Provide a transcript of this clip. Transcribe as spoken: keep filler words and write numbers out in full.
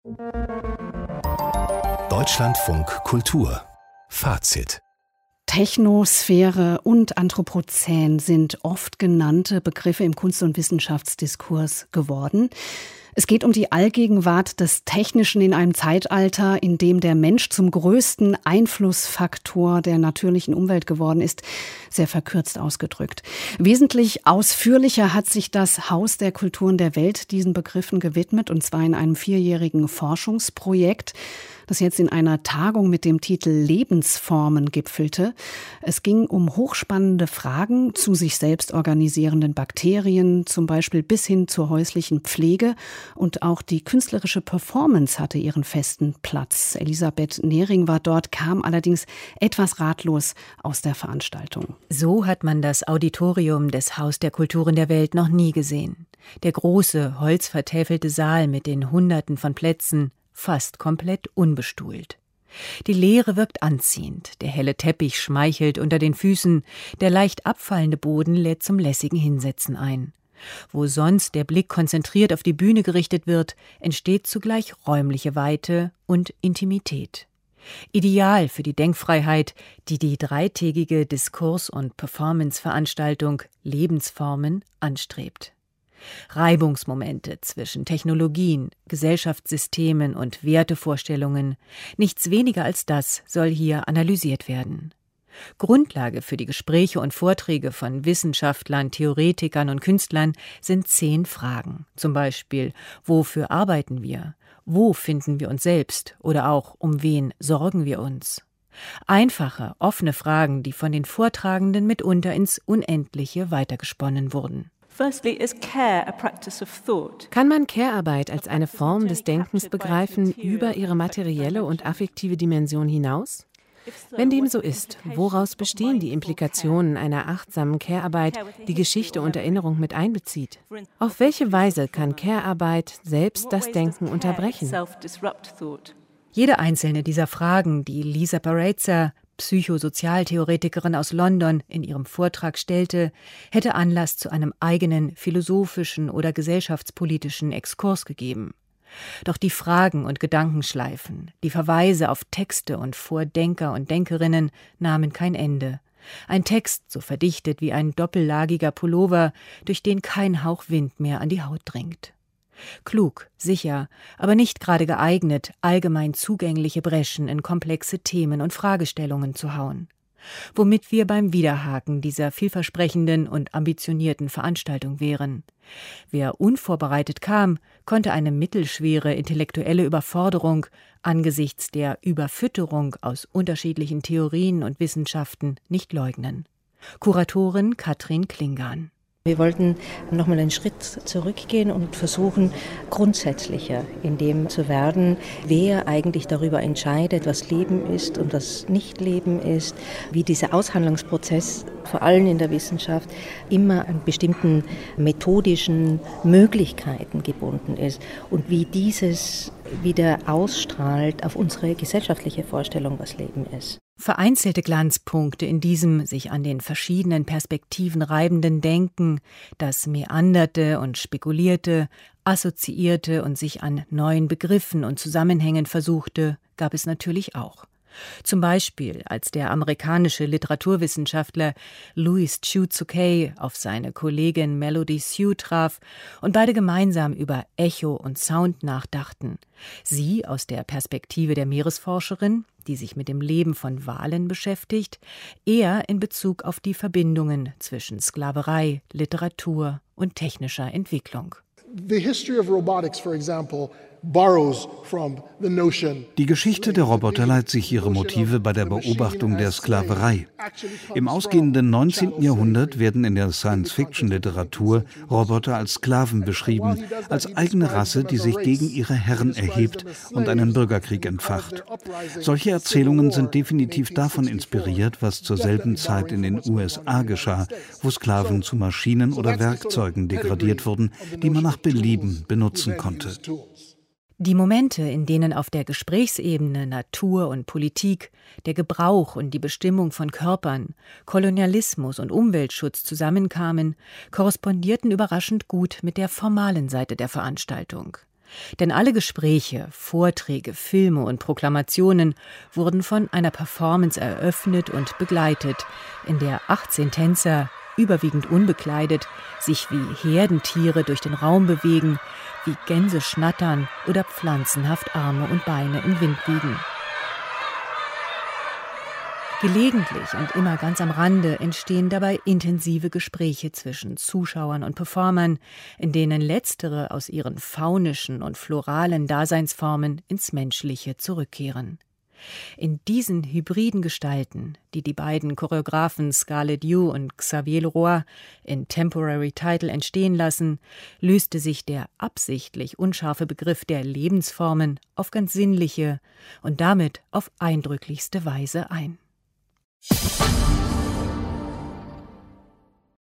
Deutschlandfunk Kultur Fazit. Technosphäre und Anthropozän sind oft genannte Begriffe im Kunst- und Wissenschaftsdiskurs geworden. Es geht um die Allgegenwart des Technischen in einem Zeitalter, in dem der Mensch zum größten Einflussfaktor der natürlichen Umwelt geworden ist, sehr verkürzt ausgedrückt. Wesentlich ausführlicher hat sich das Haus der Kulturen der Welt diesen Begriffen gewidmet, und zwar in einem vierjährigen Forschungsprojekt, das jetzt in einer Tagung mit dem Titel Lebensformen gipfelte. Es ging um hochspannende Fragen zu sich selbst organisierenden Bakterien, zum Beispiel bis hin zur häuslichen Pflege. Und auch die künstlerische Performance hatte ihren festen Platz. Elisabeth Nehring war dort, kam allerdings etwas ratlos aus der Veranstaltung. So hat man das Auditorium des Haus der Kulturen der Welt noch nie gesehen. Der große, holzvertäfelte Saal mit den Hunderten von Plätzen, fast komplett unbestuhlt. Die Leere wirkt anziehend, der helle Teppich schmeichelt unter den Füßen, der leicht abfallende Boden lädt zum lässigen Hinsetzen ein. Wo sonst der Blick konzentriert auf die Bühne gerichtet wird, entsteht zugleich räumliche Weite und Intimität. Ideal für die Denkfreiheit, die die dreitägige Diskurs- und Performance-Veranstaltung Lebensformen anstrebt. Reibungsmomente zwischen Technologien, Gesellschaftssystemen und Wertevorstellungen, nichts weniger als das soll hier analysiert werden. Grundlage für die Gespräche und Vorträge von Wissenschaftlern, Theoretikern und Künstlern sind zehn Fragen. Zum Beispiel: Wofür arbeiten wir? Wo finden wir uns selbst? Oder auch: Um wen sorgen wir uns? Einfache, offene Fragen, die von den Vortragenden mitunter ins Unendliche weitergesponnen wurden. Kann man Care-Arbeit als eine Form des Denkens begreifen über ihre materielle und affektive Dimension hinaus? Wenn dem so ist, woraus bestehen die Implikationen einer achtsamen Care-Arbeit, die Geschichte und Erinnerung mit einbezieht? Auf welche Weise kann Care-Arbeit selbst das Denken unterbrechen? Jede einzelne dieser Fragen, die Lisa Barreza, Psychosozialtheoretikerin aus London, in ihrem Vortrag stellte, hätte Anlass zu einem eigenen philosophischen oder gesellschaftspolitischen Exkurs gegeben. Doch die Fragen und Gedankenschleifen, die Verweise auf Texte und Vordenker und Denkerinnen nahmen kein Ende. Ein Text so verdichtet wie ein doppellagiger Pullover, durch den kein Hauch Wind mehr an die Haut dringt. Klug, sicher, aber nicht gerade geeignet, allgemein zugängliche Breschen in komplexe Themen und Fragestellungen zu hauen. Womit wir beim Wiederhaken dieser vielversprechenden und ambitionierten Veranstaltung wären. Wer unvorbereitet kam, konnte eine mittelschwere intellektuelle Überforderung angesichts der Überfütterung aus unterschiedlichen Theorien und Wissenschaften nicht leugnen. Kuratorin Katrin Klingan. Wir wollten nochmal einen Schritt zurückgehen und versuchen, grundsätzlicher in dem zu werden, wer eigentlich darüber entscheidet, was Leben ist und was nicht Leben ist, wie dieser Aushandlungsprozess, vor allem in der Wissenschaft, immer an bestimmten methodischen Möglichkeiten gebunden ist und wie dieses wieder ausstrahlt auf unsere gesellschaftliche Vorstellung, was Leben ist. Vereinzelte Glanzpunkte in diesem sich an den verschiedenen Perspektiven reibenden Denken, das meanderte und spekulierte, assoziierte und sich an neuen Begriffen und Zusammenhängen versuchte, gab es natürlich auch. Zum Beispiel, als der amerikanische Literaturwissenschaftler Louis Tsui auf seine Kollegin Melody Hsu traf und beide gemeinsam über Echo und Sound nachdachten. Sie aus der Perspektive der Meeresforscherin, die sich mit dem Leben von Walen beschäftigt, er in Bezug auf die Verbindungen zwischen Sklaverei, Literatur und technischer Entwicklung. The history of robotics, for example, borrows from the notion. Die Geschichte der Roboter leiht sich ihre Motive bei der Beobachtung der Sklaverei. Im ausgehenden neunzehnten Jahrhundert werden in der Science-Fiction-Literatur Roboter als Sklaven beschrieben, als eigene Rasse, die sich gegen ihre Herren erhebt und einen Bürgerkrieg entfacht. Solche Erzählungen sind definitiv davon inspiriert, was zur selben Zeit in den U S A geschah, wo Sklaven zu Maschinen oder Werkzeugen degradiert wurden, die man nach Belieben benutzen konnte. Die Momente, in denen auf der Gesprächsebene Natur und Politik, der Gebrauch und die Bestimmung von Körpern, Kolonialismus und Umweltschutz zusammenkamen, korrespondierten überraschend gut mit der formalen Seite der Veranstaltung. Denn alle Gespräche, Vorträge, Filme und Proklamationen wurden von einer Performance eröffnet und begleitet, in der achtzehn Tänzer, überwiegend unbekleidet, sich wie Herdentiere durch den Raum bewegen, wie Gänse schnattern oder pflanzenhaft Arme und Beine im Wind wiegen. Gelegentlich und immer ganz am Rande entstehen dabei intensive Gespräche zwischen Zuschauern und Performern, in denen letztere aus ihren faunischen und floralen Daseinsformen ins Menschliche zurückkehren. In diesen hybriden Gestalten, die die beiden Choreografen Scarlett Yu und Xavier Leroy in Temporary Title entstehen lassen, löste sich der absichtlich unscharfe Begriff der Lebensformen auf ganz sinnliche und damit auf eindrücklichste Weise ein.